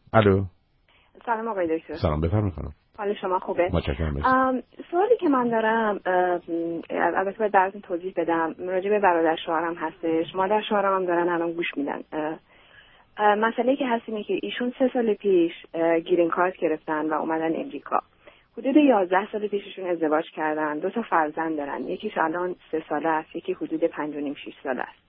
الو. سلام آقای دکتر. سلام، بفرمایید خانم. حال شما خوبه؟ متشکرم. سوالی که من دارم، البته باید براتون توضیح بدم، راجع به برادر شوهرم هستش. مادر شوهرم هم دارن الان گوش میدن. مسئله که هست اینه که ایشون 3 سال پیش گرین کارت گرفتن و اومدن امریکا. حدود 11 سال پیششون ازدواج کردن. 2 تا فرزند دارن. یکیش الان 3 ساله است، یکی حدود 5.5-6 ساله است.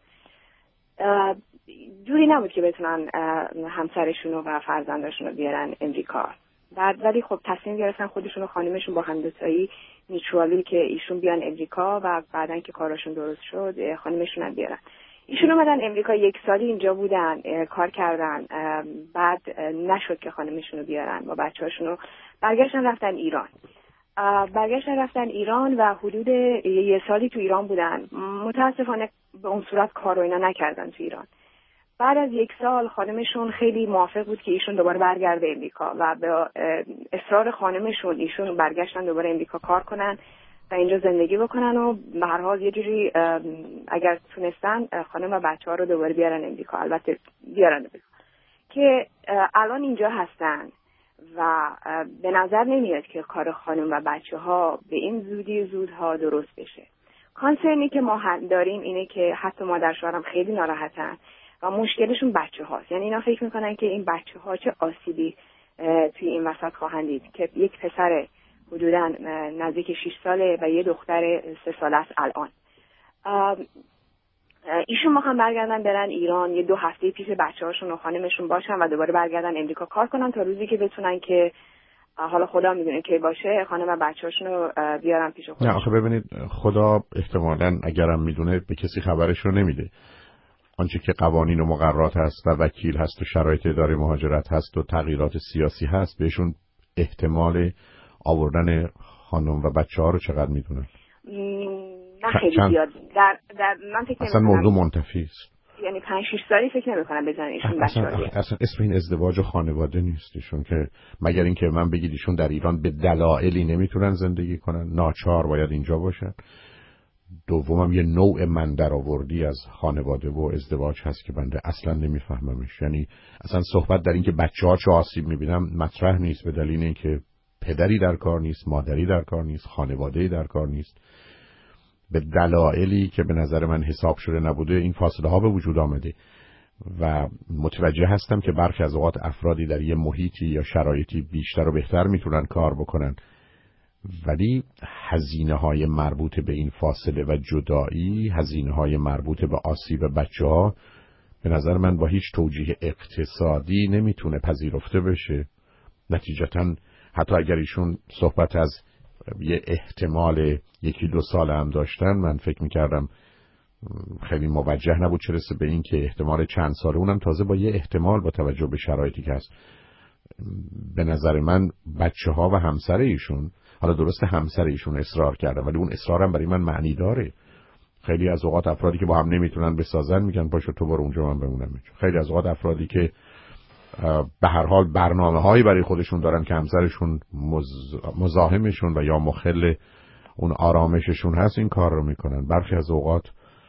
جوری نبود که بتونن همسرشون و فرزنداشون رو بیارن امریکا. ولی خب تصمیم گرفتن خودشون و خانمشون با هم دوتایی میچوالی که ایشون بیان امریکا و بعدن که کاراشون درست شد خانمشون هم بیارن. ایشون اومدن امریکا، 1 سالی اینجا بودن، کار کردن، بعد نشد که خانمشون رو بیارن با بچه‌هاشون رو. برگشتن رفتن ایران و حدود 1 سالی تو ایران بودن. متاسفانه به اون صورت کار و اینا نکردن تو ایران. بعد از 1 سال خانمشون خیلی موافق بود که ایشون دوباره برگرده امریکا و به اصرار خانمشون ایشون برگشتن دوباره امریکا کار کنن و اینجا زندگی بکنن و به هر حال یه جوری اگر تونستن خانم و بچه‌ها رو دوباره بیارن امریکا. البته بیارن امریکا که الان اینجا هستن و به نظر نمیاد که کار خانم و بچه‌ها به این زودها درست بشه. کانسرنی که ما داریم اینه که حتی مادر شوهرم خیلی ناراحتن و مشکلشون بچه هاست. یعنی اینا فکر میکنن که این بچه ها چه آسیبی توی این وسط خواهند دید که یک پسر حدوداً نزدیک 6 ساله و یه دختر 3 ساله است الان. ایشون میخوان برگردن برن ایران، یه 2 هفته پیش بچه هاشون و خانمشون باشن و دوباره برگردن امریکا کار کنن تا روزی که بتونن که حالا خدا میدونه کی باشه خانم و بچه هاشون رو بیارن پیش خودشون. نه آخه ببینید، خدا احتمالاً اگرم میدونه به کسی خبرش رو نمیده. آنچه که قوانین و مقررات هست و وکیل هست و شرایط اداره مهاجرت هست و تغییرات سیاسی هست، بهشون احتمال آوردن خانم و بچه ها رو چقدر میدونن؟ نه خیلی زیاد. در من فکر اصلا موضوع منتفی است. یعنی 5-6 سالی فکر نمی‌کنم بزنن ایشون بچه‌ها. اصلا اسم این ازدواج و خانواده نیست ایشون، که مگر اینکه من بگید ایشون در ایران به دلایلی نمیتونن زندگی کنن، ناچار باید اینجا باشن. دومم یه نوع من درآوردی از خانواده و ازدواج هست که بنده اصلا نمیفهممش. یعنی اصلا صحبت در این که بچه‌ها چه آسیب میبینم مطرح نیست، به دلیل اینکه پدری در کار نیست، مادری در کار نیست، خانواده‌ای در کار نیست. به دلایلی که به نظر من حساب شده نبوده این فاصله ها به وجود آمده و متوجه هستم که برخی از اوقات افرادی در یه محیطی یا شرایطی بیشتر و بهتر میتونن کار بکنن، ولی هزینه‌های مربوط به این فاصله و جدایی، هزینه‌های مربوط به آسیب بچه‌ها، به نظر من با هیچ توجیه اقتصادی نمیتونه پذیرفته بشه. نتیجتاً حتی اگر ایشون صحبت از یه احتمال 1-2 سال هم داشتن، من فکر میکردم خیلی موجه نبود چه رسه به این که احتمال چند ساله، اونم تازه با یه احتمال با توجه به شرایطی که هست. به نظر من بچه‌ها و همسر ایشون، حالا درسته همسر ایشون اصرار کرده ولی اون اصرارم برای من معنی داره. خیلی از اوقات افرادی که با هم نمیتونن بسازن میگن باشه تو برو اونجا من بمونم. خیلی از اوقات افرادی که به هر حال برنامه‌هایی برای خودشون دارن که همسرشون مزاحمشون و یا مخل اون آرامششون هست این کار رو میکنن. برخی از اوقات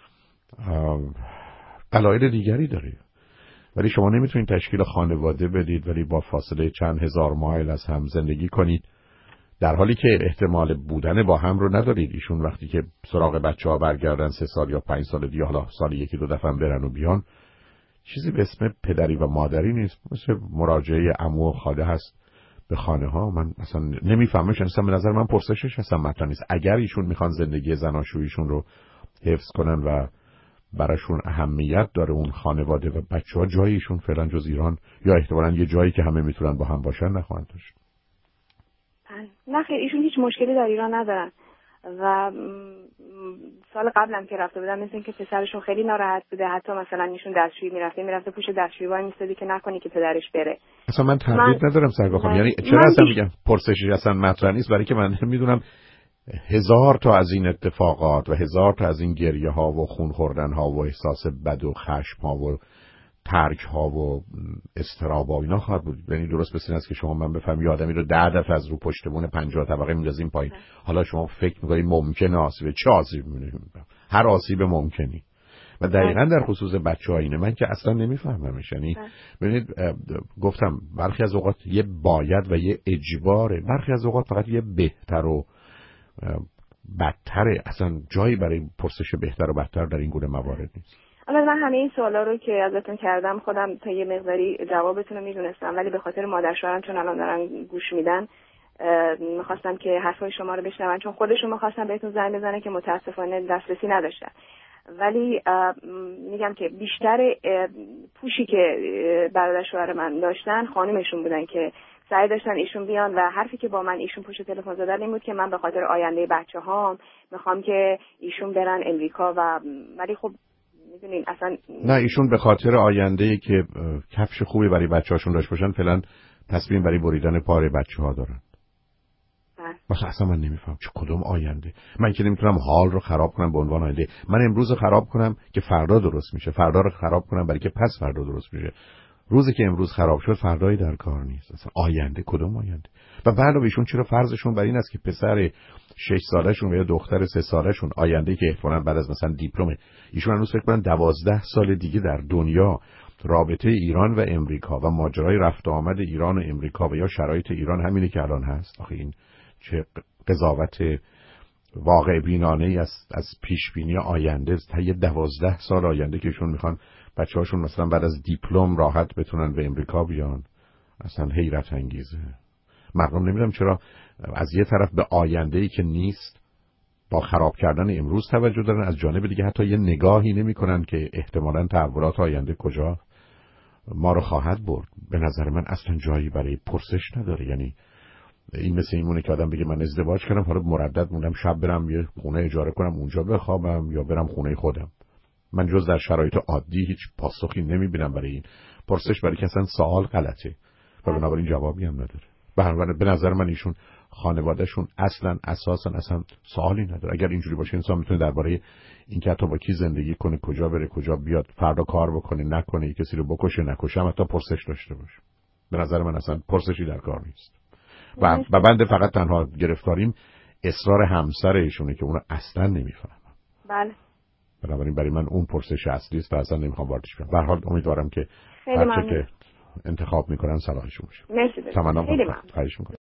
دلایل دیگری داره، ولی شما نمیتونید تشکیل خانواده بدید ولی با فاصله چند هزار مایل از هم زندگی کنید، در حالی که احتمال بودن با هم رو ندارید. ایشون وقتی که سراغ بچه‌ها برگردن 3 سال یا 5 سال دیگه، حالا سال 1-2 دفعه برن و بیان، چیزی به اسم پدری و مادری نیست، مثل مراجعه عمو و خاله هست به خانه ها. من اصلا نمیفهمش، اصلا به نظر من پرسشش اصلا مطرح نیست. اگر ایشون میخوان زندگی زناشوییشون رو حفظ کنن و براشون اهمیت داره اون خانواده و بچه‌ها، جای ایشون فعلا جز ایران یا احتمالاً یه جایی که همه میتونن با هم باشن نخواهند داشت. نه خیر، ایشون هیچ مشکلی در ایران ندارن و سال قبلم که رفته بودم مثل اینکه پسرشون خیلی ناراحت بوده، حتی مثلا ایشون دستشویی میرفته پوش دستشویی وای میستادی که نکنی که پدرش بره. اصلا من تردید ندارم سرگاه خانم، یعنی چرا اصلا میگم پرسشش اصلا مطرح نیست، برای که من میدونم 1000 تا از این اتفاقات و 1000 تا از این گریه ها و خون خوردن ها و احساس بد و خشم ها و ترک ها و استراب و اینا خواهد بود. یعنی درست مثل این است که شما من بفهم یه آدمی رو 10 دفعه از رو پشت بون 50 طبقه میندازیم پایین، حالا شما فکر می‌کنید ممکنه آسیب، چه آسیبی می‌بینید؟ هر آسیب ممکنی. و دقیقاً در خصوص بچه‌ها اینه، من که اصلا نمیفهممش. یعنی ببینید گفتم برخی از اوقات یه باید و یه اجباره، برخی از اوقات فقط یه بهتر و بدتره. اصلا جایی برای پرسش بهتر و بدتر در این گونه موارد نیست. اما من همه این سوالا رو که ازتون کردم خودم تا یه مقداری جوابتون رو میدونستم، ولی به خاطر مادر شوهرم چون الان دارن گوش میدن میخواستم که حرفای شما رو بشنون، چون خودشون میخواستم بهتون زنگ بزنه که متاسفانه دسترسی نداشتن. ولی میگم که بیشتر پوشی که برادر شوهر من داشتن خانمشون بودن که سعی داشتن ایشون بیان، و حرفی که با من ایشون پشت تلفن زدن این بود که من به خاطر آینده بچه‌هام میخوام که ایشون برن امریکا. و ولی خب میدونین اصلا نه، ایشون به خاطر آینده‌ای که کفش خوبی برای بچه‌هاشون داشت باشن فعلا تصمیم برای بریدن پاره بچه‌ها دارن. مثلا اصلا من نمیفهم چه کدوم آینده. من که نمیتونم حال رو خراب کنم به عنوان آینده. من امروز رو خراب کنم که فردا درست میشه، فردا رو خراب کنم برای که پس فردا درست میشه. روزی که امروز خراب شد فردایی در کار نیست. اصلا آینده کدوم آینده؟ و بعد ایشون چرا فرضشون بر این است که پسر 6 سالشون و یا دختر 3 سالشون آینده‌ای که احتمالاً بعد از مثلا دیپلم ایشون هنوز فکر کنن 12 سال دیگه در دنیا رابطه ایران و امریکا و ماجرای رفت و آمد ایران و امریکا و یا شرایط ایران همینه که الان هست. آخه این چه قضاوت واقع بینانه‌ای از پیش بینی آینده تا یه 12 سال آینده که ایشون میخوان بچه‌هاشون مثلا بعد از دیپلم راحت بتونن به امریکا بیان. اصلا حیرت انگیزه. مردم نمیدونم چرا از یه طرف به آینده‌ای که نیست با خراب کردن امروز توجه دارن، از جانب دیگه حتی یه نگاهی نمی‌کنن که احتمالاً تحولات آینده کجا ما رو خواهد برد. به نظر من اصلا جایی برای پرسش نداره. یعنی این مثل این مونه که آدم بگه من ازدواج کردم حالا مردد موندم شب برم یه خونه اجاره کنم اونجا بخوابم یا برم خونه خودم. من جز در شرایط عادی هیچ پاسخی نمیبینم برای این پرسش، برای که اصلا سوال غلطه و بنابراین جوابی هم نداره. به نظر من ایشون خانوادهشون اصلا اساسا اصلا سوالی نداره. اگر اینجوری باشه انسان میتونه درباره اینکه حتی با کی زندگی کنه، کجا بره، کجا بیاد، فردا کار بکنه نکنه، کسی رو بکشه نکشه، هم حتی پرسش داشته باشه. به نظر من اصلا پرسشی در کار نیست. و بنده فقط تنها گرفتاریم اصرار همسر ایشونه که اونو اصلا نمیفهمم. بله. بنابراین برای من اون پرسش اصلی است و اصلا نمیخوام واردش بشم. به هر حال امیدوارم که هر چه که انتخاب میکنن صلاحشون باشه. مرسی. خیلی ممنون. خواهش میکنم.